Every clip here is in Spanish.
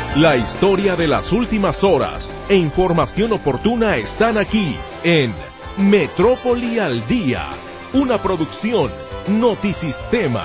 La historia de las últimas horas e información oportuna están aquí en Metrópoli al Día, una producción Notisistema.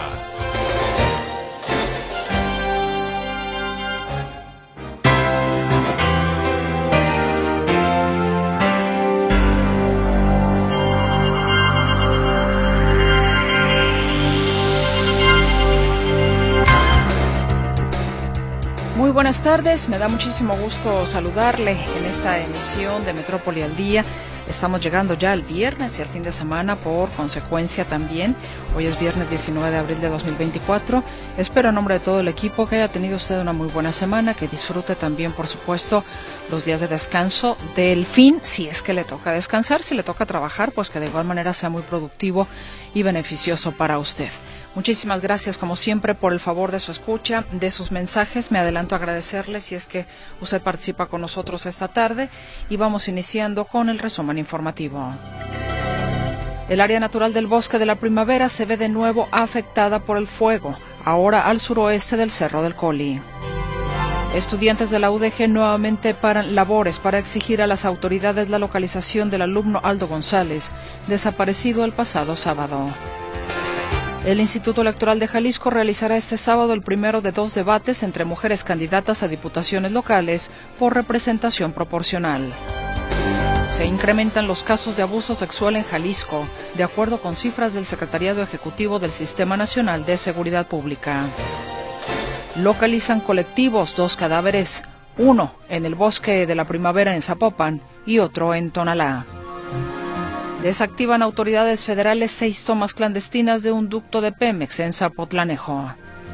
Muy buenas tardes, me da muchísimo gusto saludarle en esta emisión de Metrópoli al Día. Estamos llegando ya al viernes y al fin de semana por consecuencia también. Hoy es viernes 19 de abril de 2024. Espero en nombre de todo el equipo que haya tenido usted una muy buena semana, que disfrute también, por supuesto, los días de descanso del fin, si es que le toca descansar. Si le toca trabajar, pues que de igual manera sea muy productivo y beneficioso para usted. Muchísimas gracias, como siempre, por el favor de su escucha, de sus mensajes. Me adelanto a agradecerle si es que usted participa con nosotros esta tarde y vamos iniciando con el resumen informativo. El área natural del Bosque de la Primavera se ve de nuevo afectada por el fuego, ahora al suroeste del Cerro del Coli. Estudiantes de la UDG nuevamente paran labores para exigir a las autoridades la localización del alumno Aldo González, desaparecido el pasado sábado. El Instituto Electoral de Jalisco realizará este sábado el primero de 2 debates entre mujeres candidatas a diputaciones locales por representación proporcional. Se incrementan los casos de abuso sexual en Jalisco, de acuerdo con cifras del Secretariado Ejecutivo del Sistema Nacional de Seguridad Pública. Localizan colectivos 2 cadáveres, uno en el Bosque de la Primavera en Zapopan y otro en Tonalá. Desactivan autoridades federales 6 tomas clandestinas de un ducto de Pemex en Zapotlanejo.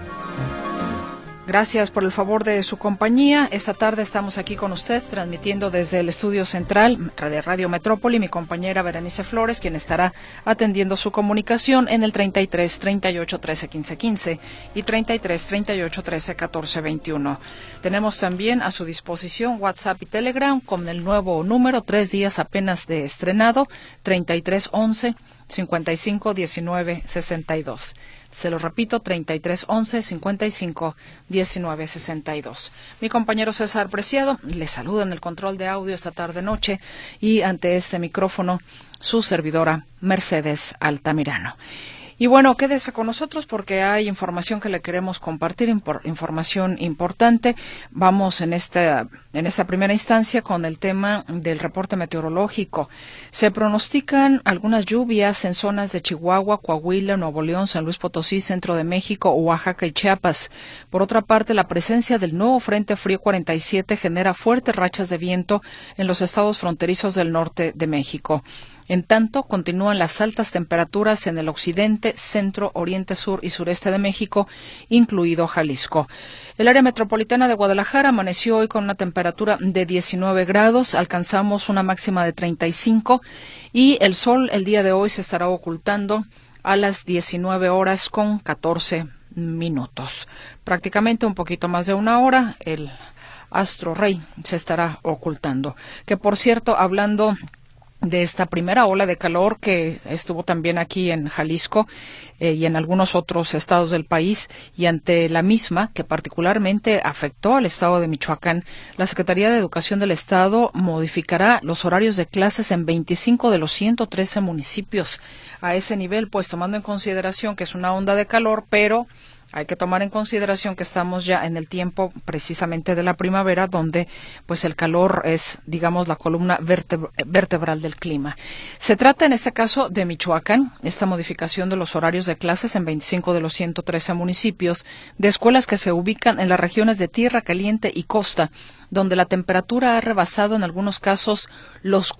Gracias por el favor de su compañía. Esta tarde estamos aquí con usted, transmitiendo desde el estudio central de Radio Metrópoli, mi compañera Berenice Flores, quien estará atendiendo su comunicación en el 33 38 13 15 15 y 33 38 13 14 21. Tenemos también a su disposición WhatsApp y Telegram con el nuevo número, 3 días apenas de estrenado, 33 11 55 19 62. Se lo repito, 33 11 55 19 62. Mi compañero César Preciado le saluda en el control de audio esta tarde-noche y ante este micrófono su servidora Mercedes Altamirano. Y bueno, quédese con nosotros porque hay información que le queremos compartir, información importante. Vamos en esta primera instancia con el tema del reporte meteorológico. Se pronostican algunas lluvias en zonas de Chihuahua, Coahuila, Nuevo León, San Luis Potosí, Centro de México, Oaxaca y Chiapas. Por otra parte, la presencia del nuevo Frente Frío 47 genera fuertes rachas de viento en los estados fronterizos del norte de México. En tanto, continúan las altas temperaturas en el occidente, centro, oriente, sur y sureste de México, incluido Jalisco. El área metropolitana de Guadalajara amaneció hoy con una temperatura de 19 grados, alcanzamos una máxima de 35 y el sol el día de hoy se estará ocultando a las 19 horas con 14 minutos. Prácticamente un poquito más de una hora, el astro rey se estará ocultando. Que por cierto, hablando de esta primera ola de calor que estuvo también aquí en Jalisco y en algunos otros estados del país, y ante la misma, que particularmente afectó al estado de Michoacán, la Secretaría de Educación del Estado modificará los horarios de clases en 25 de los 113 municipios. A ese nivel, pues tomando en consideración que es una onda de calor, pero hay que tomar en consideración que estamos ya en el tiempo precisamente de la primavera, donde pues el calor es, digamos, la columna vertebral del clima. Se trata en este caso de Michoacán, esta modificación de los horarios de clases en 25 de los 113 municipios, de escuelas que se ubican en las regiones de Tierra Caliente y Costa, donde la temperatura ha rebasado en algunos casos los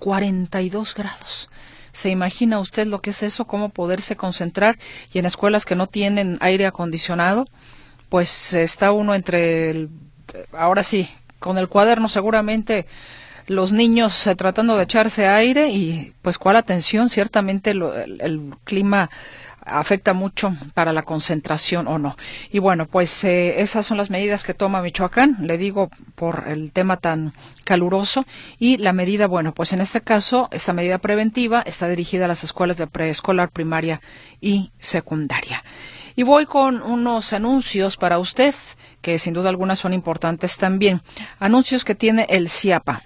42 grados. ¿Se imagina usted lo que es eso? ¿Cómo poderse concentrar? Y en escuelas que no tienen aire acondicionado, pues está uno ahora sí, con el cuaderno seguramente los niños tratando de echarse aire y pues cuál atención, ciertamente el clima afecta mucho para la concentración o no. Y bueno, pues esas son las medidas que toma Michoacán, le digo, por el tema tan caluroso. Y la medida, bueno, pues en este caso, esta medida preventiva está dirigida a las escuelas de preescolar, primaria y secundaria. Y voy con unos anuncios para usted, que sin duda alguna son importantes también. Anuncios que tiene el CIAPA.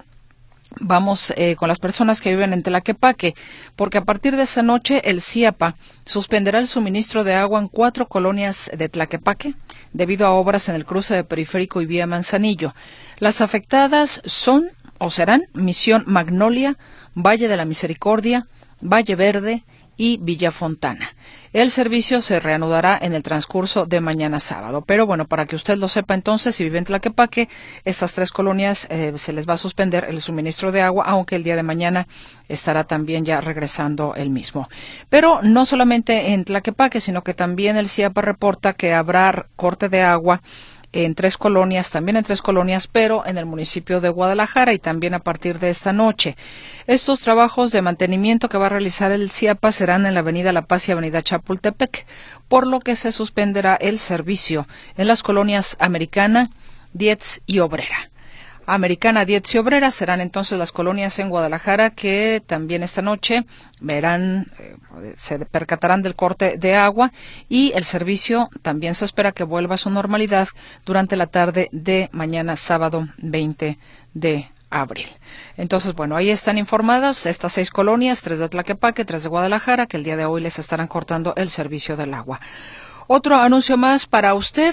Vamos con las personas que viven en Tlaquepaque, porque a partir de esta noche el CIAPA suspenderá el suministro de agua en 4 colonias de Tlaquepaque debido a obras en el cruce de Periférico y Vía Manzanillo. Las afectadas son o serán Misión Magnolia, Valle de la Misericordia, Valle Verde y Villa Fontana. El servicio se reanudará en el transcurso de mañana sábado. Pero bueno, para que usted lo sepa entonces, si vive en Tlaquepaque, estas 3 colonias se les va a suspender el suministro de agua, aunque el día de mañana estará también ya regresando el mismo. Pero no solamente en Tlaquepaque, sino que también el CIAPA reporta que habrá corte de agua en 3 colonias, también en 3 colonias, pero en el municipio de Guadalajara y también a partir de esta noche. Estos trabajos de mantenimiento que va a realizar el CIAPA serán en la avenida La Paz y avenida Chapultepec, por lo que se suspenderá el servicio en las colonias Americana, Dietz y Obrera. Americana, Dietz y Obrera serán entonces las colonias en Guadalajara que también esta noche verán, se percatarán del corte de agua, y el servicio también se espera que vuelva a su normalidad durante la tarde de mañana sábado 20 de abril. Entonces, bueno, ahí están informadas estas 6 colonias, 3 de Tlaquepaque, 3 de Guadalajara, que el día de hoy les estarán cortando el servicio del agua. Otro anuncio más para usted.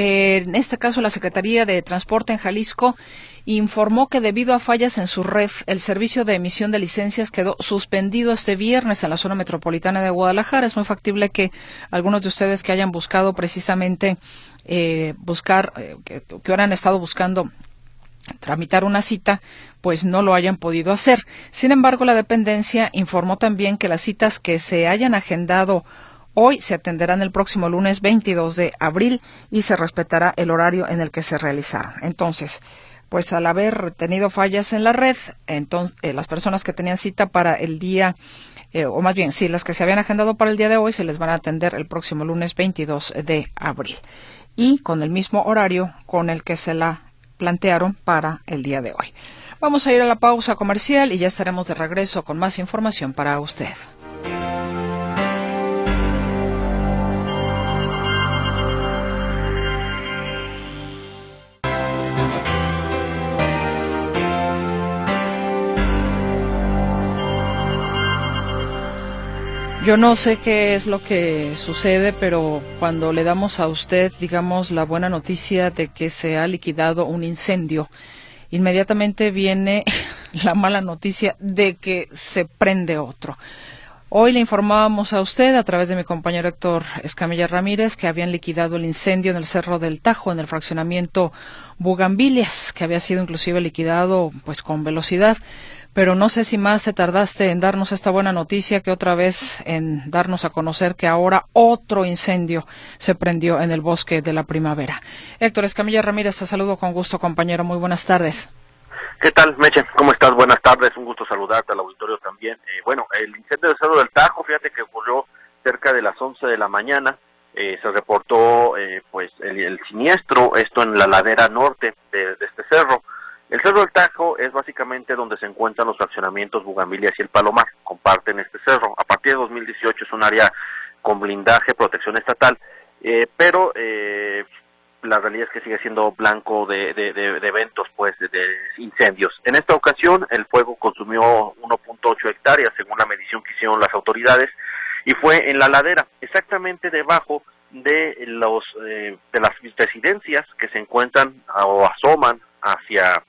En este caso, la Secretaría de Transporte en Jalisco informó que debido a fallas en su red, el servicio de emisión de licencias quedó suspendido este viernes en la zona metropolitana de Guadalajara. Es muy factible que algunos de ustedes que hayan buscado precisamente que hubieran estado buscando tramitar una cita, pues no lo hayan podido hacer. Sin embargo, la dependencia informó también que las citas que se hayan agendado hoy se atenderán el próximo lunes 22 de abril y se respetará el horario en el que se realizaron. Entonces, pues al haber tenido fallas en la red, entonces las personas que tenían cita para el día, o más bien, sí, las que se habían agendado para el día de hoy, se les van a atender el próximo lunes 22 de abril. Y con el mismo horario con el que se la plantearon para el día de hoy. Vamos a ir a la pausa comercial y ya estaremos de regreso con más información para usted. Yo no sé qué es lo que sucede, pero cuando le damos a usted, digamos, la buena noticia de que se ha liquidado un incendio, inmediatamente viene la mala noticia de que se prende otro. Hoy le informábamos a usted, a través de mi compañero Héctor Escamilla Ramírez, que habían liquidado el incendio en el Cerro del Tajo, en el fraccionamiento Bugambilias, que había sido inclusive liquidado pues con velocidad. Pero no sé si más te tardaste en darnos esta buena noticia que otra vez en darnos a conocer que ahora otro incendio se prendió en el Bosque de la Primavera. Héctor Escamilla Ramírez, te saludo con gusto, compañero. Muy buenas tardes. ¿Qué tal, Meche? ¿Cómo estás? Buenas tardes, un gusto saludarte al auditorio también. El incendio del Cerro del Tajo, fíjate que ocurrió cerca de las 11 de la mañana. Se reportó el siniestro, esto en la ladera norte de este cerro. El Cerro del Tajo es básicamente donde se encuentran los fraccionamientos Bugambilias y el Palomar, comparten este cerro. A partir de 2018 es un área con blindaje, protección estatal, pero la realidad es que sigue siendo blanco de eventos, pues, de incendios. En esta ocasión, el fuego consumió 1.8 hectáreas, según la medición que hicieron las autoridades, y fue en la ladera, exactamente debajo de las residencias que se encuentran o asoman hacia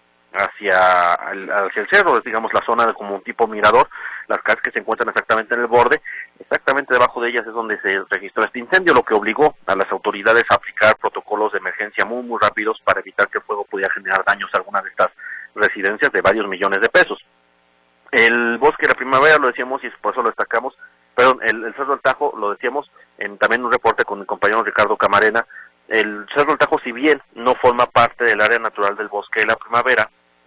el cerro, digamos la zona de como un tipo mirador, las casas que se encuentran exactamente en el borde, exactamente debajo de ellas es donde se registró este incendio, lo que obligó a las autoridades a aplicar protocolos de emergencia muy rápidos para evitar que el fuego pudiera generar daños a alguna de estas residencias de varios millones de pesos. El Bosque de la Primavera, lo decíamos y por eso lo destacamos, el Cerro del Tajo, lo decíamos en también un reporte con mi compañero Ricardo Camarena. El Cerro del Tajo, si bien no forma parte del área natural del Bosque de la Primavera,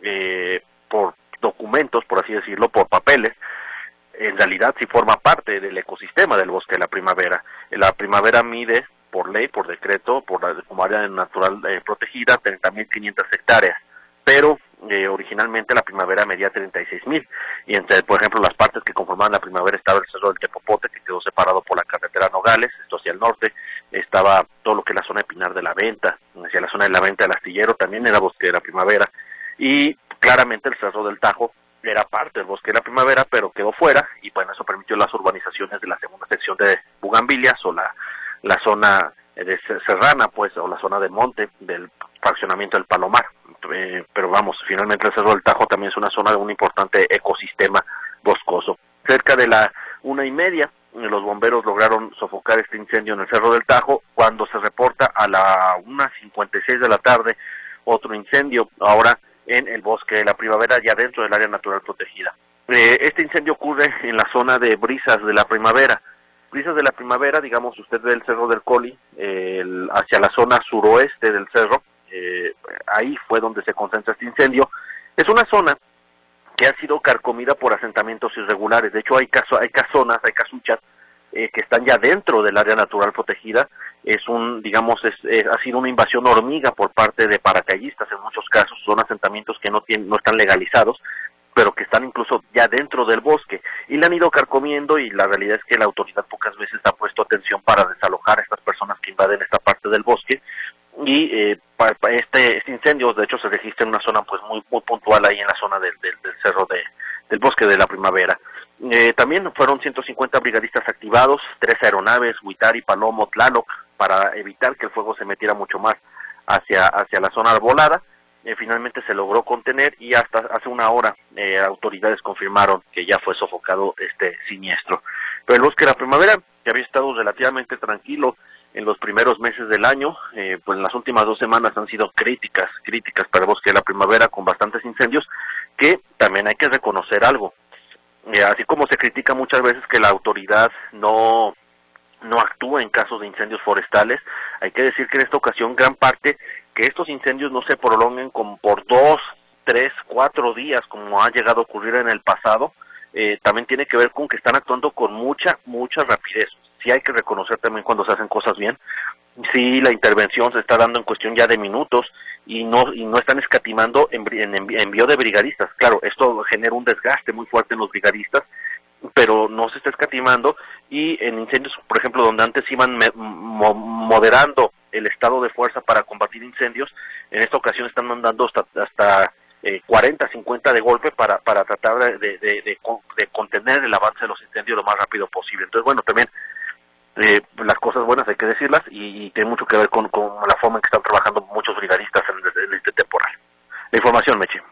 por documentos, por así decirlo, por papeles, en realidad sí forma parte del ecosistema del Bosque de la Primavera. La Primavera mide, por ley, por decreto, como área natural protegida, 30.500 hectáreas, pero originalmente la primavera medía 36,000, y entre, por ejemplo, las partes que conformaban la primavera estaba el Cerro del Tepopote, que quedó separado por la carretera Nogales, esto hacia el norte, estaba todo lo que es la zona de Pinar de la Venta, hacia la zona de la Venta del Astillero, también era bosque de la primavera, y claramente el Cerro del Tajo era parte del bosque de la primavera, pero quedó fuera, y bueno, eso permitió las urbanizaciones de la segunda sección de Bugambilias, o la zona de serrana, pues, o la zona de monte del fraccionamiento del Palomar. Pero vamos, finalmente el Cerro del Tajo también es una zona de un importante ecosistema boscoso. Cerca de la 1:30, los bomberos lograron sofocar este incendio en el Cerro del Tajo, cuando se reporta a la 1:56 de la tarde otro incendio, ahora en el bosque de la primavera, ya dentro del área natural protegida. Este incendio ocurre en la zona de Brisas de la Primavera. Brisas de la Primavera, digamos, usted ve el Cerro del Coli, hacia la zona suroeste del cerro, ahí fue donde se concentra este incendio. Es una zona que ha sido carcomida por asentamientos irregulares. De hecho, hay casonas, hay casuchas que están ya dentro del área natural protegida. Ha sido una invasión hormiga por parte de paracaidistas en muchos casos. Son asentamientos que no están legalizados, pero que están incluso ya dentro del bosque, y la han ido carcomiendo, y la realidad es que la autoridad pocas veces ha puesto atención para desalojar a estas personas que invaden esta parte del bosque, y este incendio, de hecho, se registra en una zona pues muy puntual ahí en la zona del cerro del bosque de la primavera. También fueron 150 brigadistas activados, 3 aeronaves, Huitari, Palomo, Tlaloc, para evitar que el fuego se metiera mucho más hacia la zona arbolada. Finalmente se logró contener, y hasta hace una hora autoridades confirmaron que ya fue sofocado este siniestro. Pero el bosque de la primavera, que había estado relativamente tranquilo en los primeros meses del año, pues en las últimas 2 semanas han sido críticas para el bosque de la primavera, con bastantes incendios, que también hay que reconocer algo. Así como se critica muchas veces que la autoridad no actúa en casos de incendios forestales, hay que decir que en esta ocasión gran parte que estos incendios no se prolonguen como por 2, 3, 4 días, como ha llegado a ocurrir en el pasado, también tiene que ver con que están actuando con mucha rapidez. Sí hay que reconocer también cuando se hacen cosas bien. Sí, la intervención se está dando en cuestión ya de minutos, y no están escatimando en envío de brigadistas. Claro, esto genera un desgaste muy fuerte en los brigadistas, pero no se está escatimando, y en incendios, por ejemplo, donde antes iban moderando el estado de fuerza para combatir incendios, en esta ocasión están mandando hasta 40, 50 de golpe para tratar de contener el avance de los incendios lo más rápido posible. Entonces, bueno, también las cosas buenas hay que decirlas, y tiene mucho que ver con la forma en que están trabajando muchos brigadistas en este temporal. La información, Meche.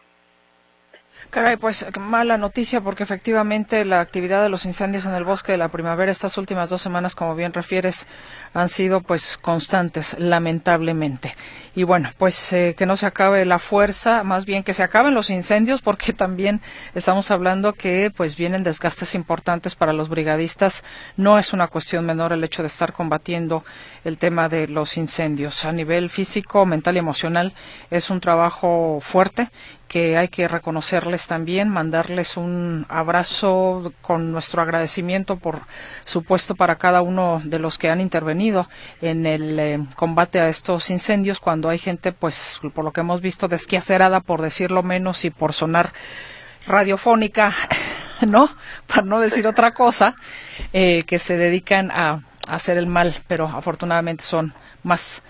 Caray, pues mala noticia, porque efectivamente la actividad de los incendios en el bosque de la primavera estas últimas 2 semanas, como bien refieres, han sido pues constantes, lamentablemente. Y bueno, pues que no se acabe la fuerza, más bien que se acaben los incendios, porque también estamos hablando que pues vienen desgastes importantes para los brigadistas. No es una cuestión menor el hecho de estar combatiendo el tema de los incendios. A nivel físico, mental y emocional es un trabajo fuerte, que hay que reconocerles también, mandarles un abrazo con nuestro agradecimiento, por supuesto, para cada uno de los que han intervenido en el combate a estos incendios, cuando hay gente, pues, por lo que hemos visto, desquacerada, por decirlo menos, y por sonar radiofónica, ¿no? Para no decir otra cosa, que se dedican a hacer el mal, pero afortunadamente son más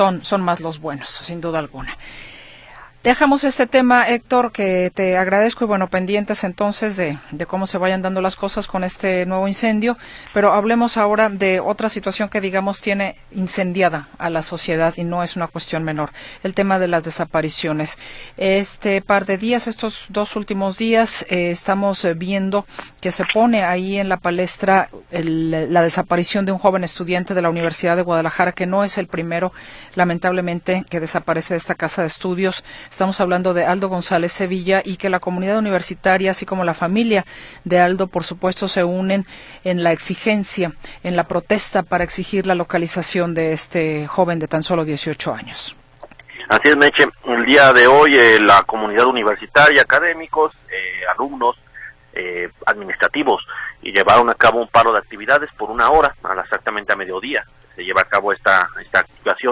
los buenos, sin duda alguna. Dejamos este tema, Héctor, que te agradezco, y bueno, pendientes entonces de cómo se vayan dando las cosas con este nuevo incendio, pero hablemos ahora de otra situación que, digamos, tiene incendiada a la sociedad, y no es una cuestión menor, el tema de las desapariciones. Este par de días, estos 2 últimos días, estamos viendo que se pone ahí en la palestra la desaparición de un joven estudiante de la Universidad de Guadalajara, que no es el primero, lamentablemente, que desaparece de esta casa de estudios. Estamos hablando de Aldo González Sevilla, y que la comunidad universitaria, así como la familia de Aldo, por supuesto, se unen en la exigencia, en la protesta para exigir la localización de este joven de tan solo 18 años. Así es, Meche. El día de hoy la comunidad universitaria, académicos, alumnos, administrativos, y llevaron a cabo un paro de actividades por 1 hora, exactamente a mediodía. Se lleva a cabo esta activación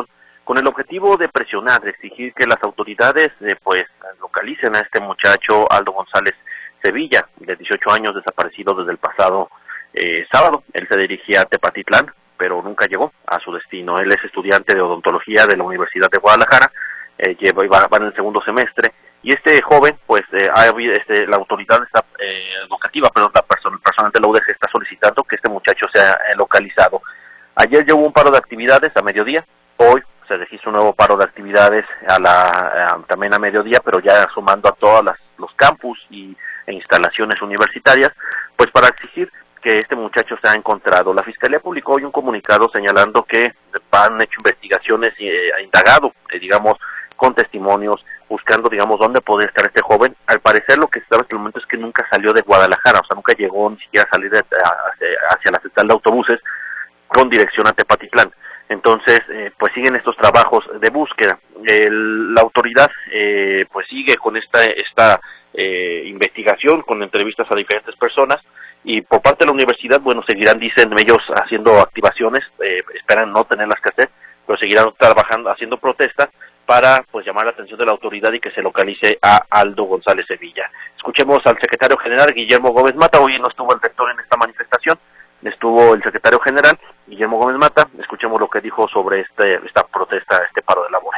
con el objetivo de presionar, de exigir que las autoridades pues localicen a este muchacho Aldo González Sevilla, de 18 años, desaparecido desde el pasado sábado. Él se dirigía a Tepatitlán, pero nunca llegó a su destino. Él es estudiante de odontología de la Universidad de Guadalajara, va en el segundo semestre, y este joven, pues, la autoridad educativa, pero el personal de la UDG está solicitando que este muchacho sea localizado. Ayer ya hubo un paro de actividades a mediodía, hoy se registra un nuevo paro de actividades también a mediodía, pero ya sumando a todos los campus e instalaciones universitarias, pues para exigir que este muchacho sea encontrado. La Fiscalía publicó hoy un comunicado señalando que han hecho investigaciones y ha indagado, digamos, con testimonios, buscando, digamos, dónde podría estar este joven. Al parecer lo que se sabe hasta el momento es que nunca salió de Guadalajara, o sea, nunca llegó ni siquiera a salir hacia la central de autobuses con dirección a Tepatitlán. Entonces, pues siguen estos trabajos de búsqueda. La autoridad, pues sigue con esta investigación, con entrevistas a diferentes personas, y por parte de la universidad, bueno, seguirán, dicen ellos, haciendo activaciones, esperan no tenerlas que hacer, pero seguirán trabajando, haciendo protestas para, pues, llamar la atención de la autoridad y que se localice a Aldo González Sevilla. Escuchemos al secretario general, Guillermo Gómez Mata. Hoy no estuvo el rector en esta manifestación, estuvo el secretario general, Guillermo Gómez Mata. Escuchemos lo que dijo sobre esta protesta, este paro de labores.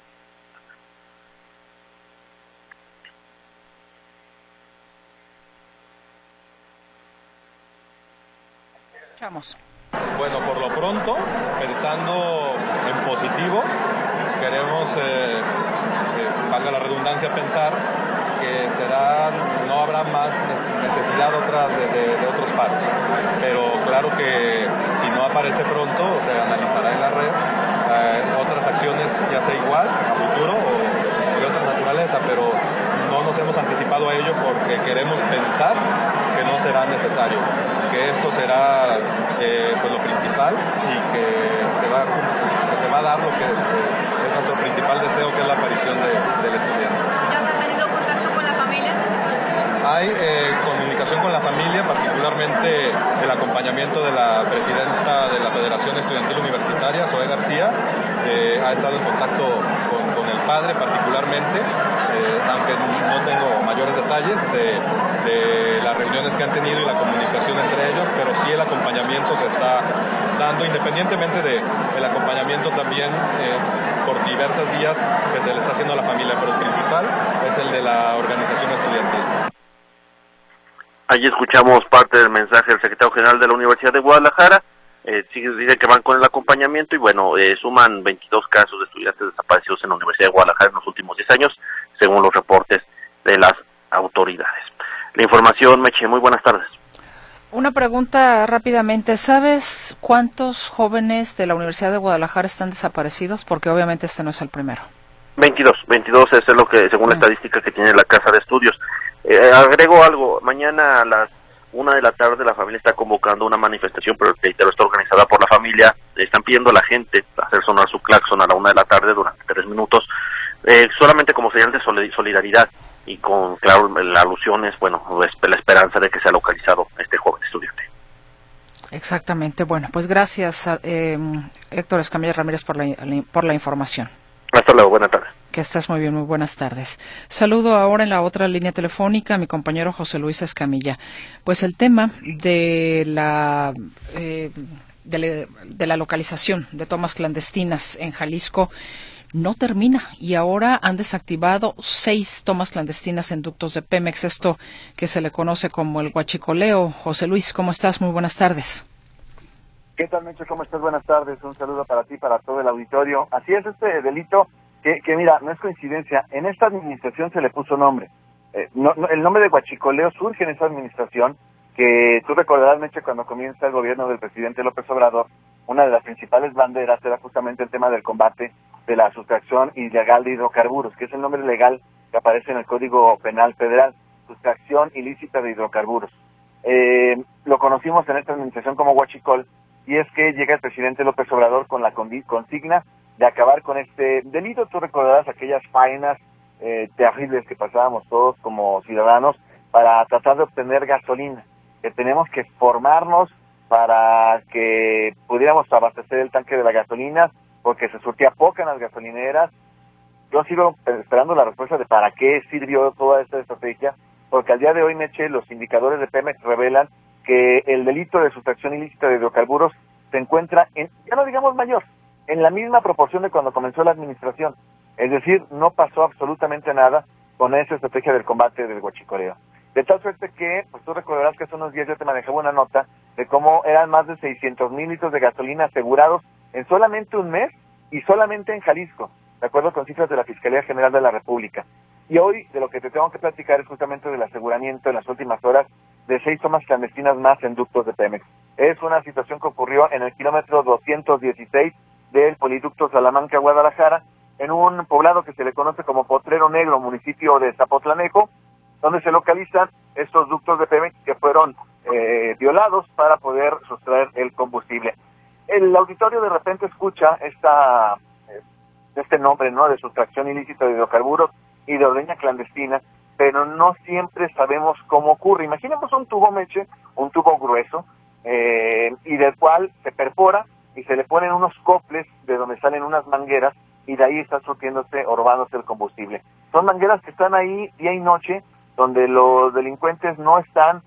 Vamos. Bueno, por lo pronto, pensando en positivo, queremos, valga la redundancia, pensar que no habrá más necesidad de otros paros. Pero claro que si no aparece pronto, se analizará en la red otras acciones, ya sea igual, a futuro o de otra naturaleza, pero no nos hemos anticipado a ello porque queremos pensar que no será necesario, que esto será pues lo principal y que se va a dar lo que es nuestro principal deseo, que es la aparición del estudiante. ¿Ya se ha tenido contacto con la familia? Hay comunicación con la familia, particularmente el acompañamiento de la presidenta de la Federación Estudiantil Universitaria, Zoe García, ha estado en contacto con el padre particularmente, aunque no tengo mayores detalles de las reuniones que han tenido y la comunicación entre ellos, pero sí el acompañamiento se está dando, independientemente del acompañamiento también por diversas vías que se le está haciendo a la familia, pero el principal es el de la organización estudiantil. Allí escuchamos parte del mensaje del secretario general de la Universidad de Guadalajara. Dice que van con el acompañamiento y bueno, suman 22 casos de estudiantes desaparecidos en la Universidad de Guadalajara en los últimos 10 años, según los reportes de las autoridades. La información, Meche, muy buenas tardes. Una pregunta rápidamente, ¿sabes cuántos jóvenes de la Universidad de Guadalajara están desaparecidos? Porque obviamente este no es el primero. 22 es lo que, según la estadística que tiene la Casa de Estudios. Agrego algo, mañana a las 1 de la tarde la familia está convocando una manifestación, pero reitero, está organizada por la familia. Están pidiendo a la gente hacer sonar su claxon a la 1 de la tarde durante 3 minutos, solamente como señal de solidaridad y con, claro, la alusión es, bueno, la esperanza de que sea localizado este joven estudiante. Exactamente. Bueno, pues gracias, Héctor Escamilla Ramírez, por la información. Hasta luego, buenas tardes. Que estés muy bien, muy buenas tardes. Saludo ahora en la otra línea telefónica a mi compañero José Luis Escamilla. Pues el tema de la localización de tomas clandestinas en Jalisco no termina y ahora han desactivado 6 tomas clandestinas en ductos de Pemex, esto que se le conoce como el huachicoleo. José Luis, ¿cómo estás? Muy buenas tardes. ¿Qué tal, Mecho? ¿Cómo estás? Buenas tardes. Un saludo para ti, para todo el auditorio. Así es, este delito que mira, no es coincidencia. En esta administración se le puso nombre. El nombre de huachicoleo surge en esa administración, que tú recordarás, Mecho, cuando comienza el gobierno del presidente López Obrador, una de las principales banderas era justamente el tema del combate de la sustracción ilegal de hidrocarburos, que es el nombre legal que aparece en el Código Penal Federal, sustracción ilícita de hidrocarburos. Lo conocimos en esta administración como huachicol, y es que llega el presidente López Obrador con la consigna de acabar con este delito. Tú recordarás aquellas faenas terribles que pasábamos todos como ciudadanos para tratar de obtener gasolina, que tenemos que formarnos para que pudiéramos abastecer el tanque de la gasolina, porque se surtía poca en las gasolineras. Yo sigo esperando la respuesta de para qué sirvió toda esta estrategia, porque al día de hoy, Meche, los indicadores de Pemex revelan que el delito de sustracción ilícita de hidrocarburos se encuentra en, ya no digamos mayor, en la misma proporción de cuando comenzó la administración. Es decir, no pasó absolutamente nada con esa estrategia del combate del huachicoleo. De tal suerte que, pues tú recordarás que hace unos días yo te manejaba una nota de cómo eran más de 600,000 litros de gasolina asegurados en solamente un mes y solamente en Jalisco, de acuerdo con cifras de la Fiscalía General de la República. Y hoy de lo que te tengo que platicar es justamente del aseguramiento en las últimas horas de 6 tomas clandestinas más en ductos de Pemex. Es una situación que ocurrió en el kilómetro 216 del poliducto Salamanca-Guadalajara, en un poblado que se le conoce como Potrero Negro, municipio de Zapotlanejo, donde se localizan estos ductos de Pemex que fueron violados para poder sustraer el combustible. El auditorio de repente escucha este nombre, ¿no?, de sustracción ilícita de hidrocarburos y de ordeña clandestina, pero no siempre sabemos cómo ocurre. Imaginemos un tubo, Meche, un tubo grueso, y del cual se perfora y se le ponen unos coples de donde salen unas mangueras, y de ahí está surtiéndose o robándose el combustible. Son mangueras que están ahí día y noche, donde los delincuentes no están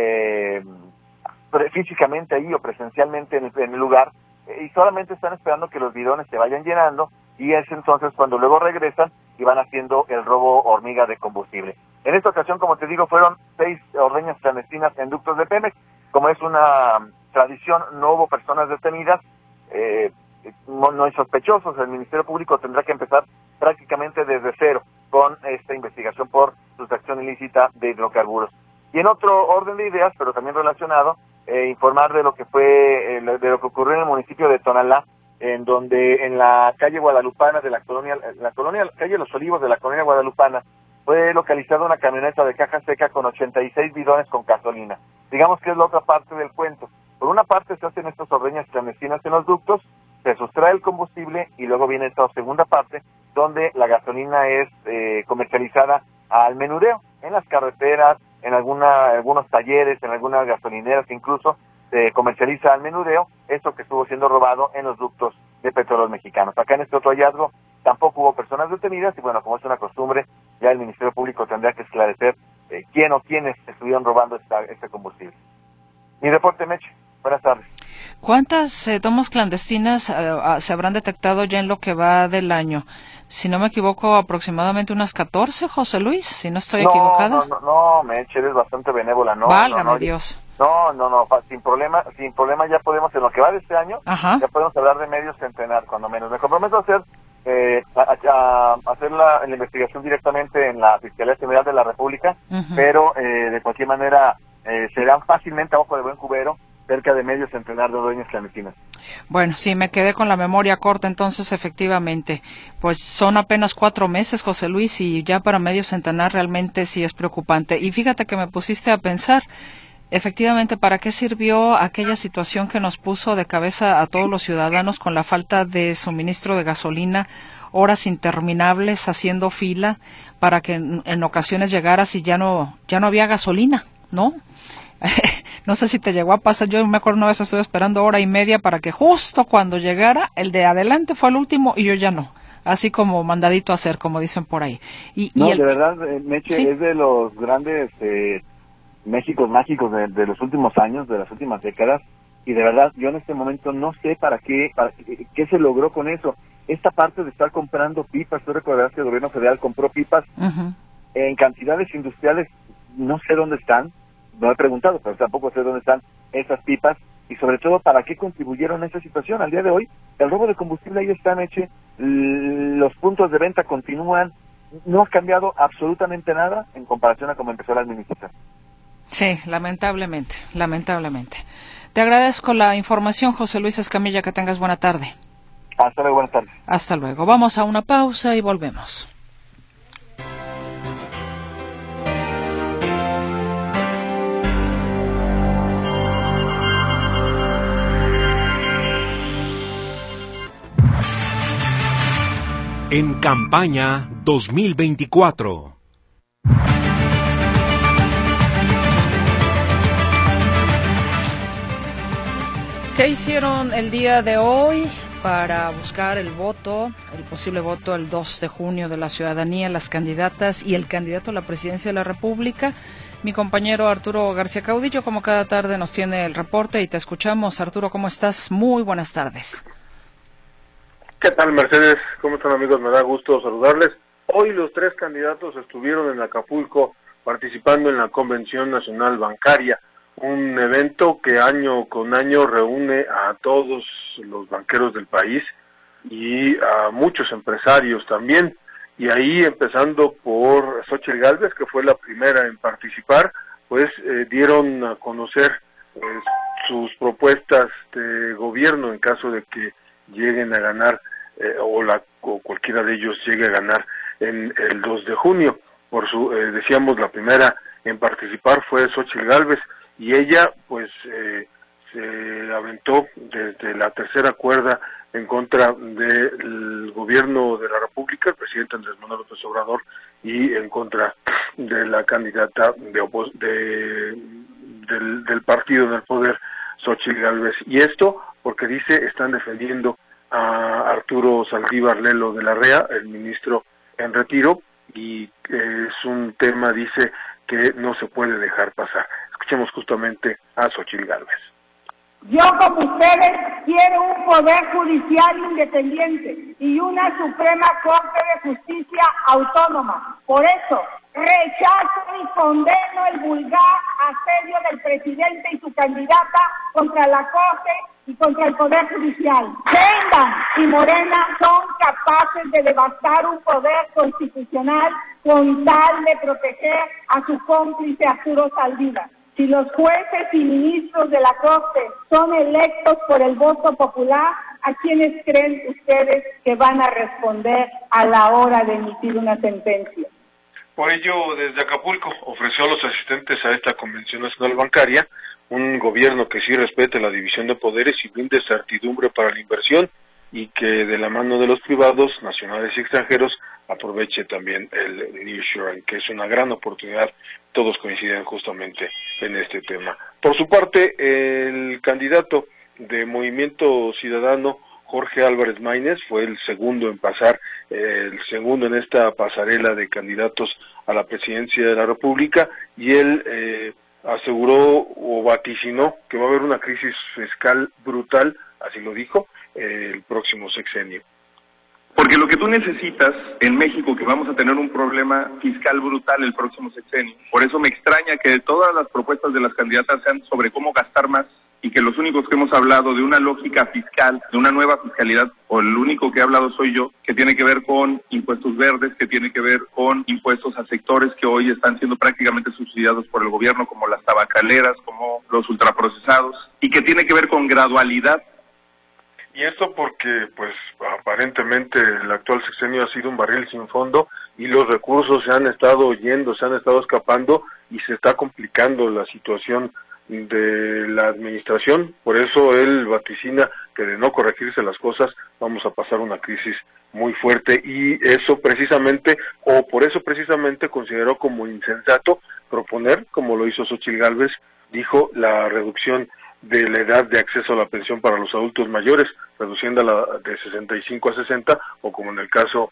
físicamente ahí o presencialmente en el lugar, y solamente están esperando que los bidones se vayan llenando, y es entonces cuando luego regresan y van haciendo el robo hormiga de combustible. En esta ocasión, como te digo, fueron 6 ordeñas clandestinas en ductos de Pemex. Como es una tradición, no hubo personas detenidas, no hay sospechosos. El Ministerio Público tendrá que empezar prácticamente desde cero con esta investigación por sustracción ilícita de hidrocarburos. Y en otro orden de ideas, pero también relacionado, informar de lo que fue, de lo que ocurrió en el municipio de Tonalá, en donde en la calle Guadalupana de la calle Los Olivos de la colonia Guadalupana, fue localizada una camioneta de caja seca con 86 bidones con gasolina. Digamos que es la otra parte del cuento. Por una parte se hacen estas ordeñas clandestinas en los ductos, se sustrae el combustible, y luego viene esta segunda parte donde la gasolina es comercializada al menudeo, en las carreteras, en algunos talleres, en algunas gasolineras incluso se comercializa al menudeo esto que estuvo siendo robado en los ductos de Petróleos Mexicanos. Acá en este otro hallazgo tampoco hubo personas detenidas, y bueno, como es una costumbre, ya el Ministerio Público tendrá que esclarecer quién o quiénes estuvieron robando este combustible. Mi reporte, Meche. Buenas tardes. ¿Cuántas tomas clandestinas se habrán detectado ya en lo que va del año? Si no me equivoco, aproximadamente unas 14, José Luis, si no estoy equivocada. No, Meche, eres bastante benévola, ¿no? Válgame Dios. No, sin problema ya podemos, en lo que va de este año, Ajá, ya podemos hablar de medio centenar, cuando menos. Me comprometo a hacer la investigación directamente en la Fiscalía General de la República, pero de cualquier manera serán fácilmente a ojo de buen cubero cerca de medio centenar de ordeñas clandestinas. Bueno, sí, me quedé con la memoria corta, entonces efectivamente, pues son apenas 4 meses, José Luis, y ya para medio centenar realmente sí es preocupante. Y fíjate que me pusiste a pensar, efectivamente, ¿para qué sirvió aquella situación que nos puso de cabeza a todos los ciudadanos con la falta de suministro de gasolina, horas interminables haciendo fila para que en ocasiones llegaras y ya no había gasolina, ¿no? No sé si te llegó a pasar, yo me acuerdo una vez estuve esperando 1:30 para que justo cuando llegara, el de adelante fue el último y yo ya no. Así como mandadito a hacer, como dicen por ahí. De verdad, Meche, ¿sí? Es de los grandes Méxicos mágicos de los últimos años, de las últimas décadas, y de verdad, yo en este momento no sé para qué se logró con eso. Esta parte de estar comprando pipas, tú recordarás que el gobierno federal compró pipas en cantidades industriales, no sé dónde están, no he preguntado, pero tampoco sé dónde están esas pipas, y sobre todo para qué contribuyeron a esa situación. Al día de hoy, el robo de combustible ahí está, Meche, los puntos de venta continúan, no ha cambiado absolutamente nada en comparación a cómo empezó la administración. Sí, lamentablemente. Te agradezco la información, José Luis Escamilla, que tengas buena tarde. Hasta luego, buenas tardes. Hasta luego. Vamos a una pausa y volvemos. En campaña 2024. ¿Qué hicieron el día de hoy? para buscar el posible voto el 2 de junio de la ciudadanía, las candidatas y el candidato a la presidencia de la República. Mi compañero Arturo García Caudillo, como cada tarde, nos tiene el reporte y te escuchamos. Arturo, ¿cómo estás? Muy buenas tardes. ¿Qué tal, Mercedes? ¿Cómo están, amigos? Me da gusto saludarles. Hoy los 3 candidatos estuvieron en Acapulco participando en la Convención Nacional Bancaria, un evento que año con año reúne a todos los banqueros del país y a muchos empresarios también. Y ahí, empezando por Xóchitl Gálvez, que fue la primera en participar, pues dieron a conocer sus propuestas de gobierno en caso de que lleguen a ganar o cualquiera de ellos llegue a ganar en el 2 de junio. Decíamos, la primera en participar fue Xóchitl Gálvez, y ella pues se aventó desde la tercera cuerda en contra del gobierno de la República, el presidente Andrés Manuel López Obrador, y en contra de la candidata del partido en el poder, Xóchitl Gálvez. Y esto porque dice, están defendiendo a Arturo Saldívar Lelo de la REA, el ministro en retiro, y es un tema, dice, que no se puede dejar pasar. Escuchemos justamente a Xóchitl Gálvez. Yo, como ustedes, quiero un poder judicial independiente y una Suprema Corte de Justicia autónoma. Por eso, rechazo y condeno el vulgar asedio del presidente y su candidata contra la Corte y contra el Poder Judicial. Sheinbaum y Morena son capaces de devastar un poder constitucional con tal de proteger a su cómplice Arturo Saldívar. Si los jueces y ministros de la Corte son electos por el voto popular, ¿a quiénes creen ustedes que van a responder a la hora de emitir una sentencia? Por ello, desde Acapulco ofreció a los asistentes a esta Convención Nacional Bancaria un gobierno que sí respete la división de poderes y brinde certidumbre para la inversión, y que de la mano de los privados, nacionales y extranjeros, aproveche también el nearshoring, que es una gran oportunidad. Todos coinciden justamente en este tema. Por su parte, el candidato de Movimiento Ciudadano, Jorge Álvarez Maínez, fue el segundo en pasar, el segundo en esta pasarela de candidatos a la presidencia de la República, y él aseguró o vaticinó que va a haber una crisis fiscal brutal, así lo dijo, el próximo sexenio. Porque lo que tú necesitas en México, que vamos a tener un problema fiscal brutal el próximo sexenio. Por eso me extraña que todas las propuestas de las candidatas sean sobre cómo gastar más, y que los únicos que hemos hablado de una lógica fiscal, de una nueva fiscalidad, o el único que he hablado soy yo, que tiene que ver con impuestos verdes, que tiene que ver con impuestos a sectores que hoy están siendo prácticamente subsidiados por el gobierno, como las tabacaleras, como los ultraprocesados, y que tiene que ver con gradualidad. Y esto porque, pues, aparentemente el actual sexenio ha sido un barril sin fondo, y los recursos se han estado yendo, se han estado escapando, y se está complicando la situación de la administración. Por eso él vaticina que, de no corregirse las cosas, vamos a pasar una crisis muy fuerte, y eso precisamente, o por eso precisamente, consideró como insensato proponer, como lo hizo Xóchitl Gálvez, dijo, la reducción de la edad de acceso a la pensión para los adultos mayores, reduciéndola de 65 a 60, o como en el caso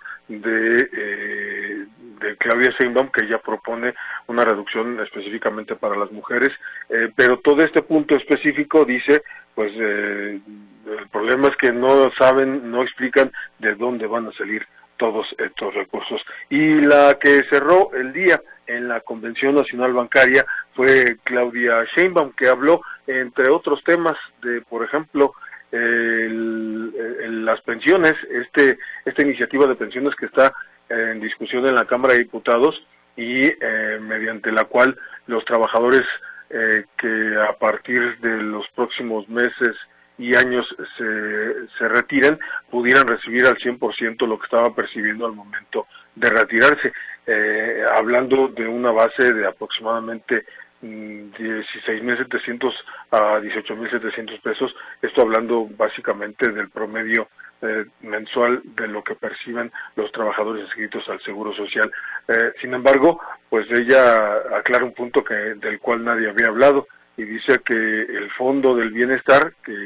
de Claudia Sheinbaum, que ella propone una reducción específicamente para las mujeres, pero todo este punto específico, dice, pues el problema es que no saben, no explican de dónde van a salir todos estos recursos. Y la que cerró el día en la Convención Nacional Bancaria fue Claudia Sheinbaum, que habló, entre otros temas, de, por ejemplo, las pensiones, esta iniciativa de pensiones que está en discusión en la Cámara de Diputados, y mediante la cual los trabajadores que a partir de los próximos meses y años se retiren, pudieran recibir al 100% lo que estaba percibiendo al momento de retirarse, hablando de una base de aproximadamente 16.700 a 18.700 pesos, esto hablando básicamente del promedio mensual de lo que perciben los trabajadores inscritos al Seguro Social. Sin embargo, pues ella aclara un punto del cual nadie había hablado, y dice que el Fondo del Bienestar, que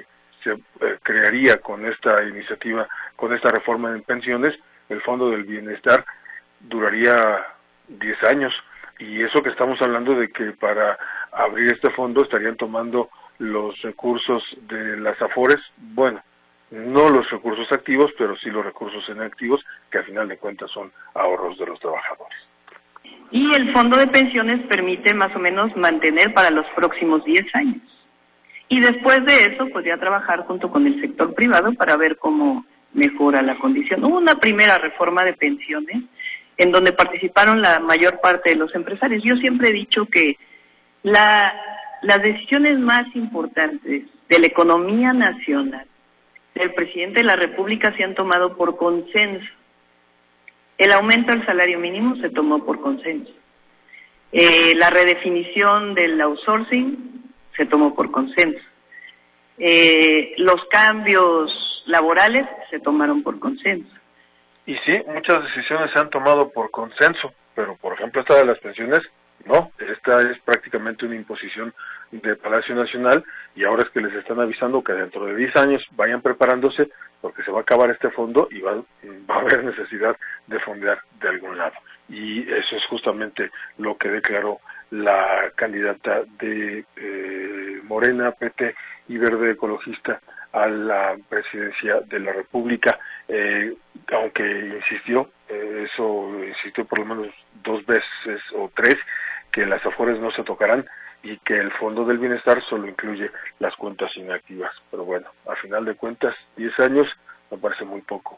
se crearía con esta iniciativa, con esta reforma en pensiones, el Fondo del Bienestar duraría 10 años. Y eso que estamos hablando de que para abrir este fondo estarían tomando los recursos de las AFORES, bueno, no los recursos activos, pero sí los recursos inactivos, que al final de cuentas son ahorros de los trabajadores. Y el fondo de pensiones permite más o menos mantener para los próximos 10 años. Y después de eso podría trabajar junto con el sector privado para ver cómo mejora la condición. Hubo una primera reforma de pensiones en donde participaron la mayor parte de los empresarios. Yo siempre he dicho que las decisiones más importantes de la economía nacional del presidente de la República se han tomado por consenso. El aumento del salario mínimo se tomó por consenso. La redefinición del outsourcing se tomó por consenso. Los cambios laborales se tomaron por consenso. Y sí, muchas decisiones se han tomado por consenso, pero por ejemplo esta de las pensiones, no, esta es prácticamente una imposición de Palacio Nacional y ahora es que les están avisando que dentro de 10 años vayan preparándose porque se va a acabar este fondo y va a haber necesidad de fondear de algún lado. Y eso es justamente lo que declaró la candidata de Morena, PT y Verde Ecologista a la presidencia de la República, aunque insistió por lo menos 2 veces o 3, que las AFORES no se tocarán y que el Fondo del Bienestar solo incluye las cuentas inactivas. Pero bueno, a final de cuentas, 10 años me parece muy poco.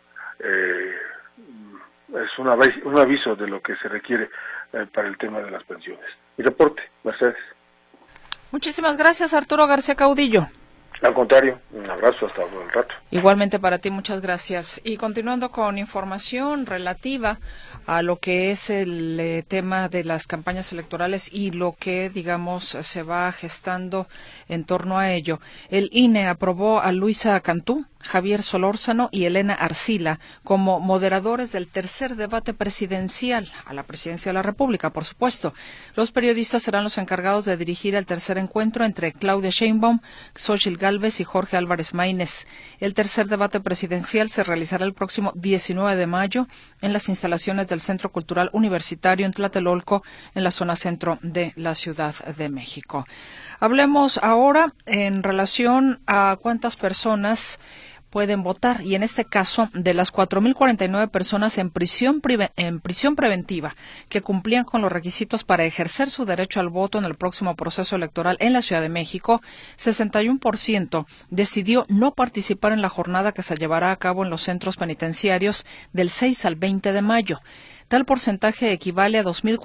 Es un aviso de lo que se requiere para el tema de las pensiones. Mi reporte, Mercedes. Muchísimas gracias, Arturo García Caudillo. Al contrario, un abrazo, hasta un rato. Igualmente para ti, muchas gracias. Y continuando con información relativa a lo que es el tema de las campañas electorales y lo que, digamos, se va gestando en torno a ello. El INE aprobó a Luisa Cantú, Javier Solórzano y Elena Arcila como moderadores del tercer debate presidencial, a la presidencia de la República, por supuesto. Los periodistas serán los encargados de dirigir el tercer encuentro entre Claudia Sheinbaum, Xóchitl Gálvez y Jorge Álvarez Maínez. El tercer debate presidencial se realizará el próximo 19 de mayo en las instalaciones del Centro Cultural Universitario en Tlatelolco, en la zona centro de la Ciudad de México. Hablemos ahora en relación a cuántas personas pueden votar, y en este caso, de las 4.049 personas en prisión preventiva que cumplían con los requisitos para ejercer su derecho al voto en el próximo proceso electoral en la Ciudad de México, 61% decidió no participar en la jornada que se llevará a cabo en los centros penitenciarios del 6 al 20 de mayo. Tal porcentaje equivale a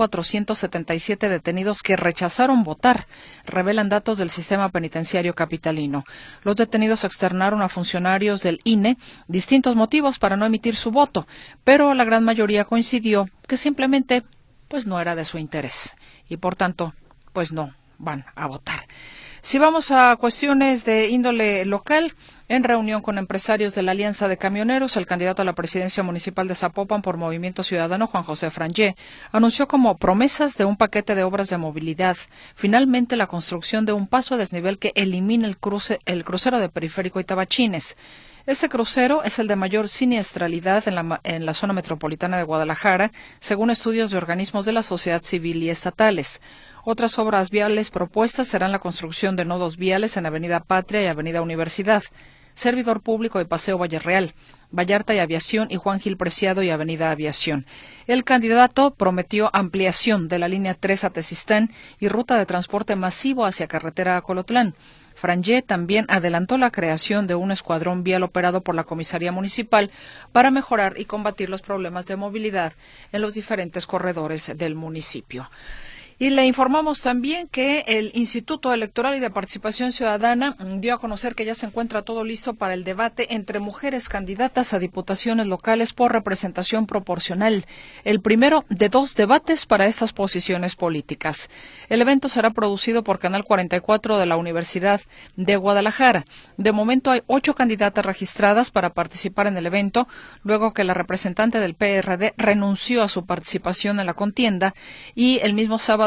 2.477 detenidos que rechazaron votar, revelan datos del sistema penitenciario capitalino. Los detenidos externaron a funcionarios del INE distintos motivos para no emitir su voto, pero la gran mayoría coincidió que simplemente pues no era de su interés y por tanto pues no van a votar. Si vamos a cuestiones de índole local, en reunión con empresarios de la Alianza de Camioneros, el candidato a la presidencia municipal de Zapopan por Movimiento Ciudadano, Juan José Frangé, anunció como promesas de un paquete de obras de movilidad, finalmente la construcción de un paso a desnivel que elimine el crucero de Periférico y Tabachines. Este crucero es el de mayor siniestralidad en la zona metropolitana de Guadalajara, según estudios de organismos de la sociedad civil y estatales. Otras obras viales propuestas serán la construcción de nodos viales en Avenida Patria y Avenida Universidad, Servidor Público y Paseo Valle Real, Vallarta y Aviación y Juan Gil Preciado y Avenida Aviación. El candidato prometió ampliación de la línea 3 a Tezistán y ruta de transporte masivo hacia carretera a Colotlán. Frangé también adelantó la creación de un escuadrón vial operado por la Comisaría Municipal para mejorar y combatir los problemas de movilidad en los diferentes corredores del municipio. Y le informamos también que el Instituto Electoral y de Participación Ciudadana dio a conocer que ya se encuentra todo listo para el debate entre mujeres candidatas a diputaciones locales por representación proporcional, el primero de 2 debates para estas posiciones políticas. El evento será producido por Canal 44 de la Universidad de Guadalajara. De momento hay 8 candidatas registradas para participar en el evento, luego que la representante del PRD renunció a su participación en la contienda y el mismo sábado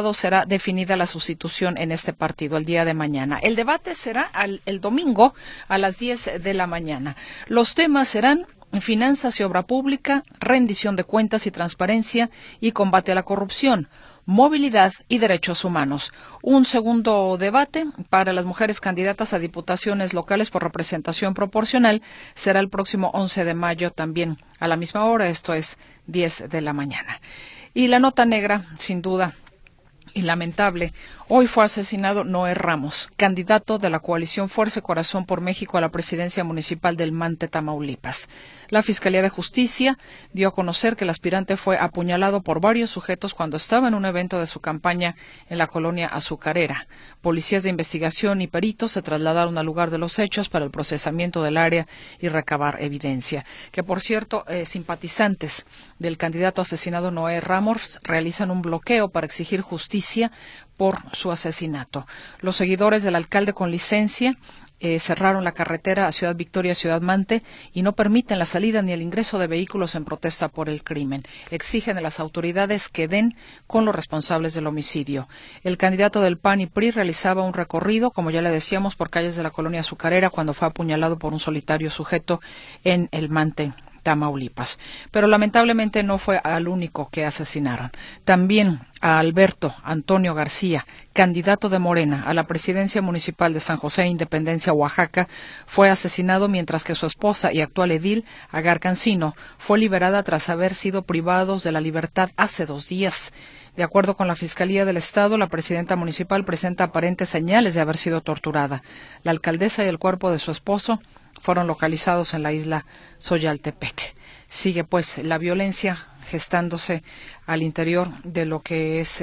sábado será definida la sustitución en este partido, el día de mañana. El debate será el domingo a las 10 de la mañana. Los temas serán finanzas y obra pública, rendición de cuentas y transparencia y combate a la corrupción, movilidad y derechos humanos. Un segundo debate para las mujeres candidatas a diputaciones locales por representación proporcional será el próximo 11 de mayo también a la misma hora, esto es 10 de la mañana. Y la nota negra, sin duda, y lamentable, hoy fue asesinado Noé Ramos, candidato de la coalición Fuerza y Corazón por México a la presidencia municipal del Mante, Tamaulipas. La Fiscalía de Justicia dio a conocer que el aspirante fue apuñalado por varios sujetos cuando estaba en un evento de su campaña en la colonia Azucarera. Policías de investigación y peritos se trasladaron al lugar de los hechos para el procesamiento del área y recabar evidencia. Que, por cierto, simpatizantes del candidato asesinado Noé Ramos realizan un bloqueo para exigir justicia por su asesinato. Los seguidores del alcalde con licencia cerraron la carretera a Ciudad Victoria, Ciudad Mante, y no permiten la salida ni el ingreso de vehículos en protesta por el crimen. Exigen a las autoridades que den con los responsables del homicidio. El candidato del PAN y PRI realizaba un recorrido, como ya le decíamos, por calles de la colonia Azucarera cuando fue apuñalado por un solitario sujeto en el Mante, Tamaulipas. Pero lamentablemente no fue al único que asesinaron. También a Alberto Antonio García, candidato de Morena a la presidencia municipal de San José, Independencia, Oaxaca, fue asesinado mientras que su esposa y actual edil, Agar Cancino, fue liberada tras haber sido privados de la libertad hace 2 días. De acuerdo con la Fiscalía del Estado, la presidenta municipal presenta aparentes señales de haber sido torturada. La alcaldesa y el cuerpo de su esposo fueron localizados en la isla Xoyaltepec. Sigue pues la violencia gestándose al interior de lo que es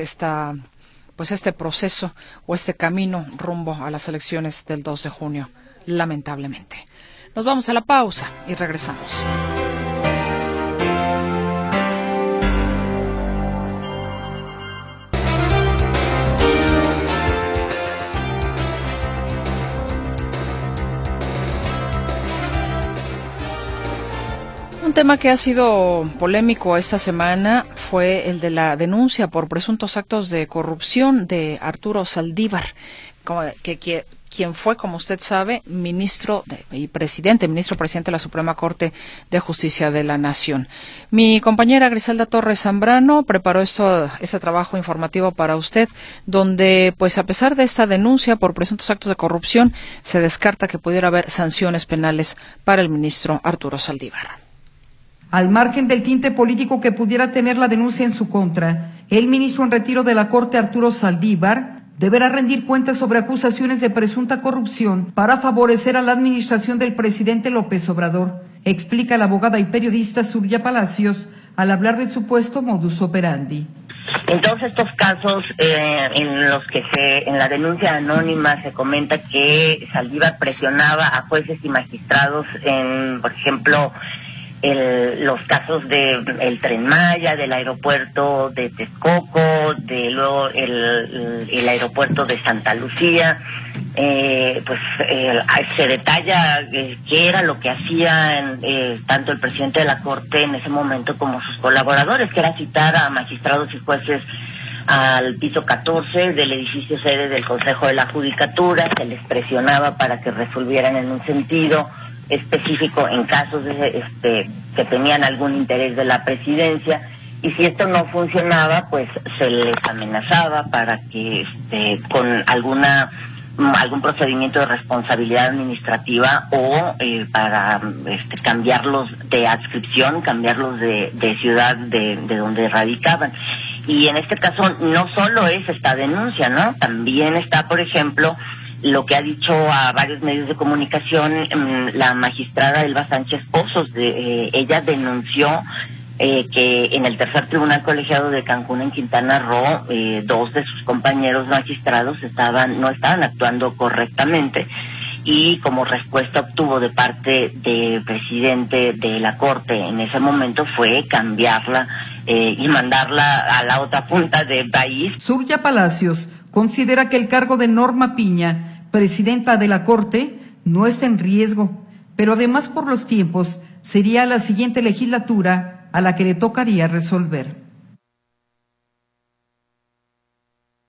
este proceso o este camino rumbo a las elecciones del 2 de junio, lamentablemente. Nos vamos a la pausa y regresamos. Un tema que ha sido polémico esta semana fue el de la denuncia por presuntos actos de corrupción de Arturo Saldívar, quien fue, como usted sabe, ministro presidente de la Suprema Corte de Justicia de la Nación. Mi compañera Griselda Torres Zambrano preparó este trabajo informativo para usted, donde, pues, a pesar de esta denuncia por presuntos actos de corrupción, se descarta que pudiera haber sanciones penales para el ministro Arturo Saldívar. Al margen del tinte político que pudiera tener la denuncia en su contra, el ministro en retiro de la Corte, Arturo Saldívar, deberá rendir cuentas sobre acusaciones de presunta corrupción para favorecer a la administración del presidente López Obrador, explica la abogada y periodista Surya Palacios al hablar del supuesto modus operandi. En todos estos casos en los que en la denuncia anónima se comenta que Saldívar presionaba a jueces y magistrados en, por ejemplo, los casos del Tren Maya, del aeropuerto de Texcoco, luego el aeropuerto de Santa Lucía, se detalla qué era lo que hacían tanto el presidente de la Corte en ese momento como sus colaboradores, que era citar a magistrados y jueces al piso 14 del edificio sede del Consejo de la Judicatura. Se les presionaba para que resolvieran en un sentido específico en casos que tenían algún interés de la presidencia, y si esto no funcionaba, pues se les amenazaba para que con algún procedimiento de responsabilidad administrativa o para cambiarlos de adscripción, cambiarlos de ciudad de donde radicaban. Y en este caso no solo es esta denuncia, ¿no? También está, por ejemplo, lo que ha dicho a varios medios de comunicación la magistrada Elba Sánchez Pozos. Ella denunció que en el tercer tribunal colegiado de Cancún, en Quintana Roo, 2 de sus compañeros magistrados no estaban actuando correctamente, y como respuesta obtuvo de parte del presidente de la Corte en ese momento fue cambiarla y mandarla a la otra punta del país. Surya Palacios considera que el cargo de Norma Piña, presidenta de la Corte, no está en riesgo, pero además por los tiempos sería la siguiente legislatura a la que le tocaría resolver.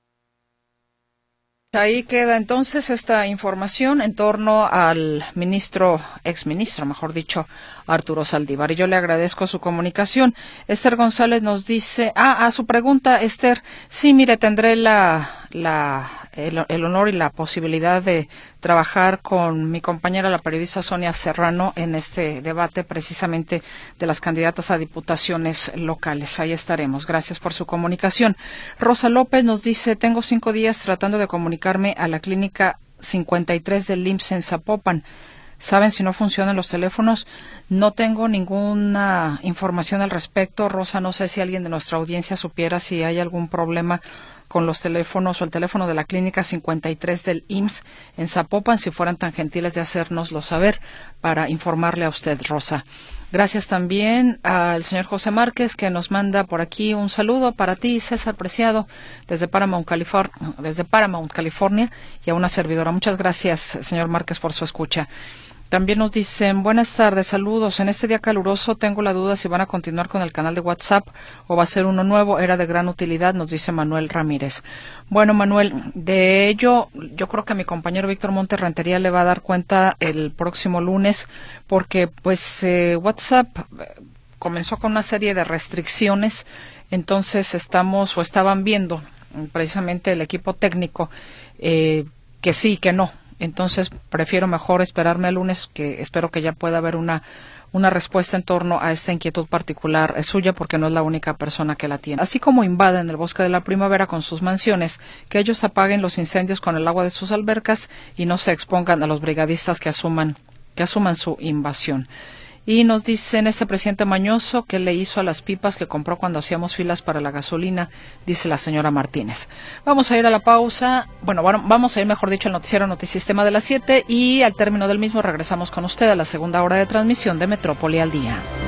Ahí queda entonces esta información en torno al exministro, mejor dicho, Arturo Saldívar. Y yo le agradezco su comunicación. Esther González nos dice, a su pregunta, Esther, sí, mire, tendré el honor y la posibilidad de trabajar con mi compañera, la periodista Sonia Serrano, en este debate precisamente de las candidatas a diputaciones locales. Ahí estaremos. Gracias por su comunicación. Rosa López nos dice, tengo 5 días tratando de comunicarme a la clínica 53 del IMSS en Zapopan. ¿Saben si no funcionan los teléfonos? No tengo ninguna información al respecto. Rosa, no sé si alguien de nuestra audiencia supiera si hay algún problema con los teléfonos o el teléfono de la clínica 53 del IMSS en Zapopan, si fueran tan gentiles de hacérnoslo saber para informarle a usted, Rosa. Gracias también al señor José Márquez, que nos manda por aquí un saludo para ti, César Preciado, desde Paramount, California, y a una servidora. Muchas gracias, señor Márquez, por su escucha. También nos dicen, buenas tardes, saludos. En este día caluroso tengo la duda si van a continuar con el canal de WhatsApp o va a ser uno nuevo. Era de gran utilidad, nos dice Manuel Ramírez. Bueno, Manuel, de ello yo creo que a mi compañero Víctor Montes Rentería le va a dar cuenta el próximo lunes, porque pues WhatsApp comenzó con una serie de restricciones. Entonces estaban viendo precisamente el equipo técnico que sí, que no. Entonces prefiero mejor esperarme al lunes, que espero que ya pueda haber una respuesta en torno a esta inquietud particular suya, porque no es la única persona que la tiene. Así como invaden el Bosque de la Primavera con sus mansiones, que ellos apaguen los incendios con el agua de sus albercas y no se expongan a los brigadistas que asuman su invasión. Y nos dicen, este presidente mañoso, ¿qué le hizo a las pipas que compró cuando hacíamos filas para la gasolina? Dice la señora Martínez. Vamos a ir a la pausa, vamos a ir, mejor dicho, al noticiero Notisistema de las 7, y al término del mismo regresamos con usted a la segunda hora de transmisión de Metrópoli al Día.